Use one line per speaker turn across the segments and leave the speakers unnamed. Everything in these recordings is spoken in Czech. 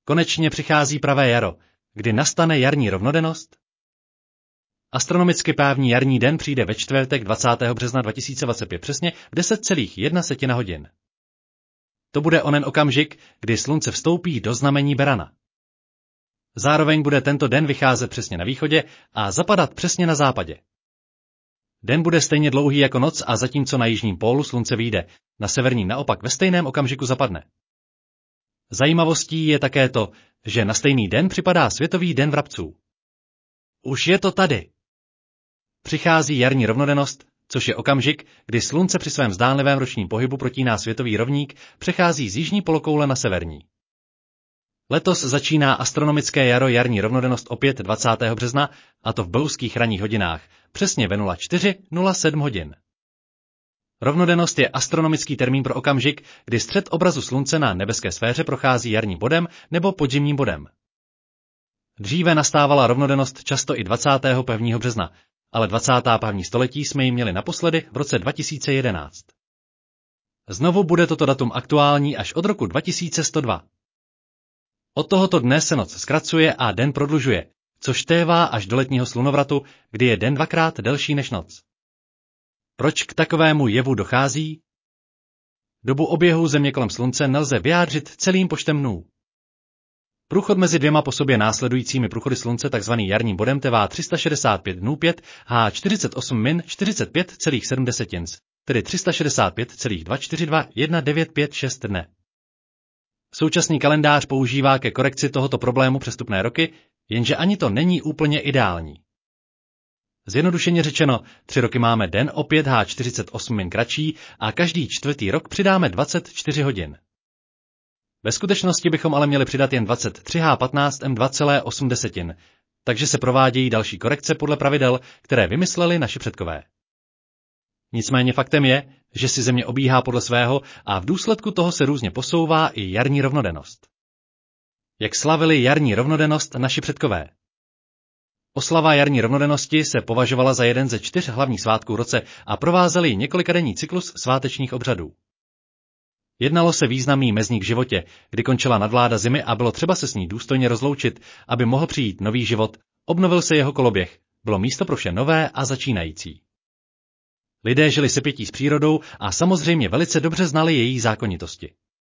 Konečně přichází pravé jaro, kdy nastane jarní rovnodennost. Astronomicky právní jarní den přijde ve čtvrtek 20. března 2025 přesně v 10,1 hodin. To bude onen okamžik, kdy slunce vstoupí do znamení Berana. Zároveň bude tento den vycházet přesně na východě a zapadat přesně na západě. Den bude stejně dlouhý jako noc a zatímco na jižním pólu slunce vyjde, na severním naopak ve stejném okamžiku zapadne. Zajímavostí je také to, že na stejný den připadá Světový den vrabců. Už je to tady. Přichází jarní rovnodennost, což je okamžik, kdy slunce při svém zdánlivém ročním pohybu protíná světový rovník, přechází z jižní polokoule na severní. Letos začíná astronomické jaro jarní rovnodennost opět 20. března, a to v belgických ranních hodinách, přesně ve 04:07 hodin. Rovnodennost je astronomický termín pro okamžik, kdy střed obrazu slunce na nebeské sféře prochází jarním bodem nebo podzimním bodem. Dříve nastávala rovnodennost často i 21. března, ale 21. století jsme ji měli naposledy v roce 2011. Znovu bude toto datum aktuální až od roku 2102. Od tohoto dne se noc zkracuje a den prodlužuje, což trvá až do letního slunovratu, kdy je den dvakrát delší než noc. Proč k takovému jevu dochází? Dobu oběhu Země kolem Slunce nelze vyjádřit celým počtem dnů. Průchod mezi dvěma po sobě následujícími průchody Slunce, takzvaný jarním bodem, trvá 365 dnů 5 h 48 min 45,7, tedy 365,242,1956 dne. Současný kalendář používá ke korekci tohoto problému přestupné roky, jenže ani to není úplně ideální. Zjednodušeně řečeno, 3 roky máme den o 5 h 48 min kratší a každý čtvrtý rok přidáme 24 hodin. Ve skutečnosti bychom ale měli přidat jen 23 h 15 m 2,8, takže se provádějí další korekce podle pravidel, které vymysleli naši předkové. Nicméně faktem je, že si Země obíhá podle svého a v důsledku toho se různě posouvá i jarní rovnodennost. Jak slavili jarní rovnodennost naši předkové? Oslava jarní rovnodennosti se považovala za jeden ze 4 hlavních svátků v roce a provázeli několikadenní cyklus svátečních obřadů. Jednalo se významný mezník v životě, kdy končila nadvláda Zimy a bylo třeba se s ní důstojně rozloučit, aby mohl přijít nový život, obnovil se jeho koloběh, bylo místo pro vše nové a začínající. Lidé žili sepětí s přírodou a samozřejmě velice dobře znali její zákonitosti.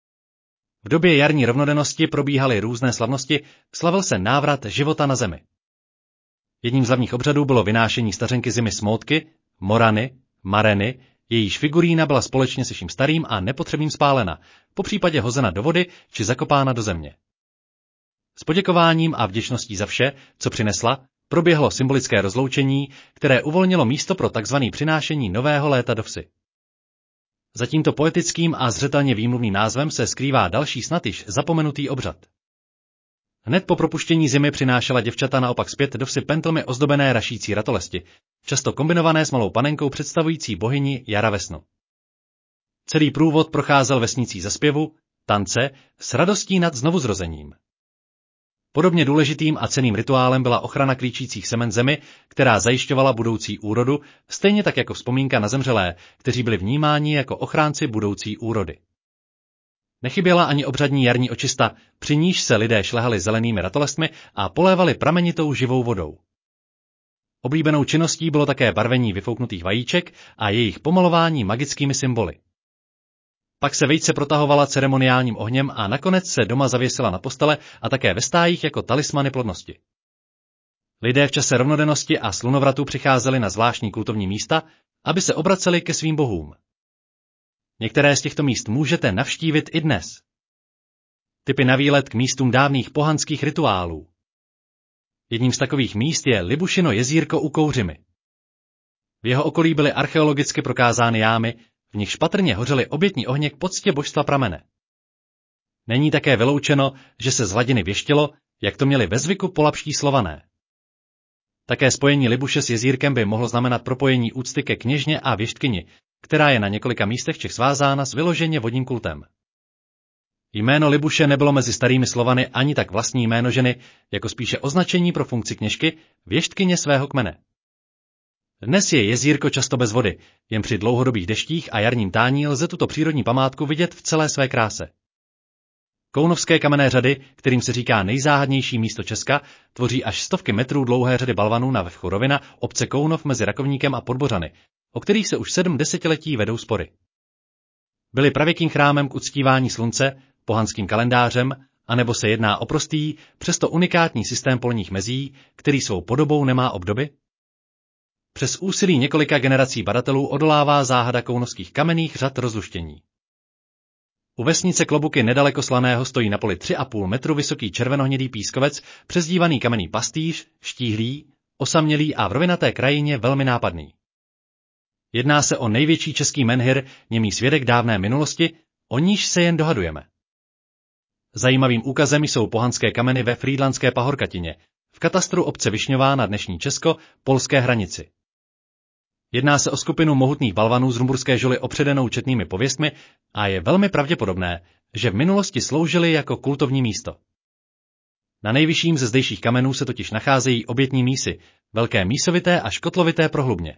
V době jarní rovnodennosti probíhaly různé slavnosti, slavil se návrat života na Zemi. Jedním z hlavních obřadů bylo vynášení stařenky Zimy Smótky, Morany, Mareny, jejíž figurína byla společně se vším starým a nepotřebným spálena, popřípadě hozena do vody či zakopána do země. S poděkováním a vděčností za vše, co přinesla, proběhlo symbolické rozloučení, které uvolnilo místo pro takzvané přinášení nového léta do vsi. Za tímto poetickým a zřetelně výmluvným názvem se skrývá další snad již zapomenutý obřad. Hned po propuštění Zimy přinášela děvčata naopak zpět do vsi pentlmi ozdobené rašící ratolesti, často kombinované s malou panenkou představující bohyni jara vesnu. Celý průvod procházel vesnicí zaspěvu, tance, s radostí nad znovuzrozením. Podobně důležitým a cenným rituálem byla ochrana klíčících semen Zemi, která zajišťovala budoucí úrodu, stejně tak jako vzpomínka na zemřelé, kteří byli vnímáni jako ochránci budoucí úrody. Nechyběla ani obřadní jarní očista, při níž se lidé šlehali zelenými ratolestmi a polévali pramenitou živou vodou. Oblíbenou činností bylo také barvení vyfouknutých vajíček a jejich pomalování magickými symboly. Pak se vejce protahovala ceremoniálním ohněm a nakonec se doma zavěsila na postele a také ve stájích jako talismany plodnosti. Lidé v čase rovnodennosti a slunovratu přicházeli na zvláštní kultovní místa, aby se obraceli ke svým bohům. Některé z těchto míst můžete navštívit i dnes. Tipy na výlet k místům dávných pohanských rituálů. Jedním z takových míst je Libušino jezírko u Kouřimy. V jeho okolí byly archeologicky prokázány jámy, v nichž patrně hořely obětní ohně k poctě božstva pramene. Není také vyloučeno, že se z hladiny věštilo, jak to měli ve zvyku polabští Slované. Také spojení Libuše s jezírkem by mohlo znamenat propojení úcty ke kněžně a věštkyni, která je na několika místech Čech svázána s vyloženě vodním kultem. Jméno Libuše nebylo mezi starými Slovany ani tak vlastní jméno ženy, jako spíše označení pro funkci kněžky, věštkyně svého kmene. Dnes je jezírko často bez vody, jen při dlouhodobých deštích a jarním tání lze tuto přírodní památku vidět v celé své kráse. Kounovské kamenné řady, kterým se říká nejzáhadnější místo Česka, tvoří až stovky metrů dlouhé řady balvanů na vrchu Rovina obce Kounov mezi Rakovníkem a Podbořany, o kterých se už 7 desetiletí vedou spory. Byly pravěkým chrámem k uctívání slunce, pohanským kalendářem, anebo se jedná o prostý, přesto unikátní systém polních mezí, který svou podobou nemá obdoby? Přes úsilí několika generací badatelů odolává záhada kounovských kamenných řad rozluštění. U vesnice Klobuky nedaleko Slaného stojí na poli 3,5 metru vysoký červenohnědý pískovec, přezdívaný kamenný pastýř, štíhlý, osamělý a v rovinaté krajině velmi nápadný. Jedná se o největší český menhir, němý svědek dávné minulosti, o níž se jen dohadujeme. Zajímavým úkazem jsou pohanské kameny ve Frýdlantské Pahorkatině, v katastru obce Višňová na dnešní česko-polské hranici. Jedná se o skupinu mohutných balvanů z Rumburské žuly opředenou četnými pověstmi a je velmi pravděpodobné, že v minulosti sloužily jako kultovní místo. Na nejvyšším ze zdejších kamenů se totiž nacházejí obětní mísy, velké mísovité a škotlovité prohlubně.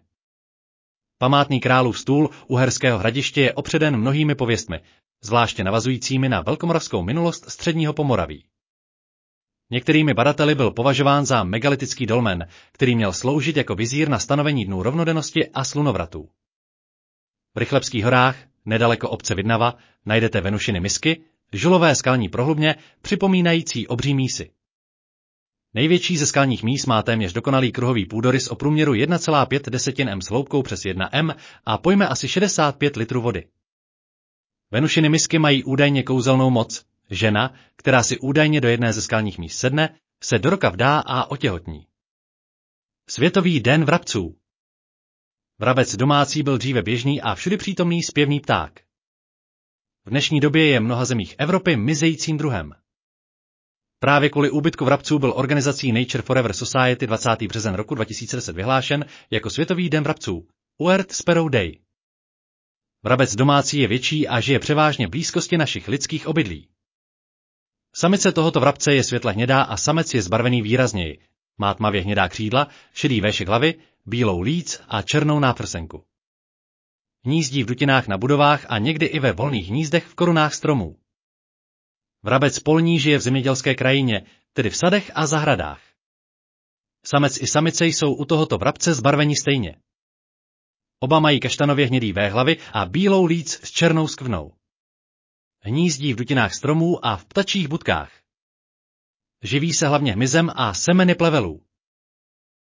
Památný králův stůl Uherského Hradiště je opředen mnohými pověstmi, zvláště navazujícími na velkomoravskou minulost středního Pomoraví. Některými badateli byl považován za megalitický dolmen, který měl sloužit jako vizír na stanovení dnů rovnodennosti a slunovratů. V Rychlebských horách, nedaleko obce Vidnava, najdete Venušiny misky, žulové skalní prohlubně, připomínající obří mísy. Největší ze skalních míst má téměř dokonalý kruhový půdorys o průměru 1,5 m s hloubkou přes 1 m a pojme asi 65 litrů vody. Venušiny misky mají údajně kouzelnou moc. Žena, která si údajně do jedné ze skalních míst sedne, se do roka vdá a otěhotní. Světový den vrabců. Vrabec domácí byl dříve běžný a všudy přítomný zpěvný pták. V dnešní době je v mnoha zemích Evropy mizejícím druhem. Právě kvůli úbytku vrabců byl organizací Nature Forever Society 20. březen roku 2010 vyhlášen jako Světový den vrabců, Earth Sparrow Day. Vrabec domácí je větší a žije převážně v blízkosti našich lidských obydlí. Samice tohoto vrabce je světle hnědá a samec je zbarvený výrazněji. Má tmavě hnědá křídla, šedý véšek hlavy, bílou líc a černou náprsenku. Hnízdí v dutinách na budovách a někdy i ve volných hnízdech v korunách stromů. Vrabec polní žije v zemědělské krajině, tedy v sadech a zahradách. Samec i samice jsou u tohoto vrabce zbarveni stejně. Oba mají kaštanově hnědý véhlavy a bílou líc s černou skvrnou. Hnízdí v dutinách stromů a v ptačích budkách. Živí se hlavně hmyzem a semeny plevelů.